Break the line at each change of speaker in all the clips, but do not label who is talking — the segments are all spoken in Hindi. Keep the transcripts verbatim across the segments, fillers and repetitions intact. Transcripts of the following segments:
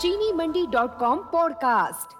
चीनी मंडी डॉट कॉम पॉडकास्ट।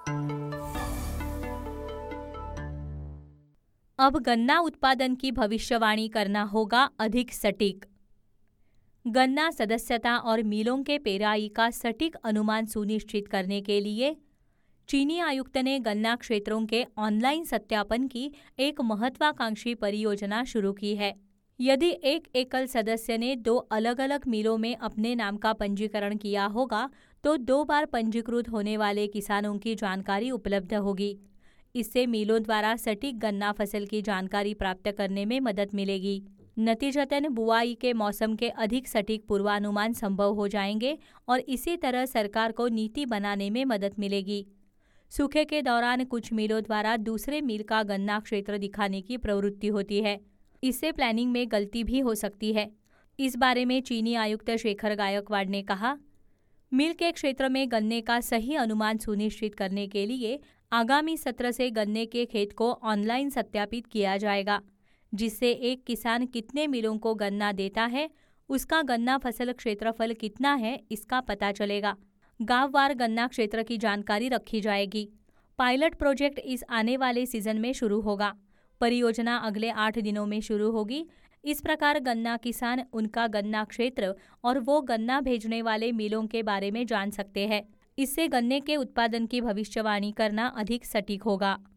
अब गन्ना उत्पादन की भविष्यवाणी करना होगा अधिक सटीक। गन्ना सदस्यता और मिलों के पेराई का सटीक अनुमान सुनिश्चित करने के लिए चीनी आयुक्त ने गन्ना क्षेत्रों के ऑनलाइन सत्यापन की एक महत्वाकांक्षी परियोजना शुरू की है। यदि एक एकल सदस्य ने दो अलग अलग मिलों में अपने नाम का पंजीकरण किया होगा तो दो बार पंजीकृत होने वाले किसानों की जानकारी उपलब्ध होगी। इससे मिलों द्वारा सटीक गन्ना फसल की जानकारी प्राप्त करने में मदद मिलेगी। नतीजतन बुआई के मौसम के अधिक सटीक पूर्वानुमान संभव हो जाएंगे और इसी तरह सरकार को नीति बनाने में मदद मिलेगी। सूखे के दौरान कुछ मिलों द्वारा दूसरे मिल का गन्ना क्षेत्र दिखाने की प्रवृत्ति होती है। इससे प्लानिंग में गलती भी हो सकती है। इस बारे में चीनी आयुक्त शेखर गायकवाड़ ने कहा, मिल के क्षेत्र में गन्ने का सही अनुमान सुनिश्चित करने के लिए आगामी सत्र से गन्ने के खेत को ऑनलाइन सत्यापित किया जाएगा, जिससे एक किसान कितने मिलों को गन्ना देता है, उसका गन्ना फसल क्षेत्रफल कितना है, इसका पता चलेगा। गांववार गन्ना क्षेत्र की जानकारी रखी जाएगी। पायलट प्रोजेक्ट इस आने वाले सीजन में शुरू होगा। परियोजना अगले आठ दिनों में शुरू होगी। इस प्रकार गन्ना किसान उनका गन्ना क्षेत्र और वो गन्ना भेजने वाले मिलों के बारे में जान सकते हैं। इससे गन्ने के उत्पादन की भविष्यवाणी करना अधिक सटीक होगा।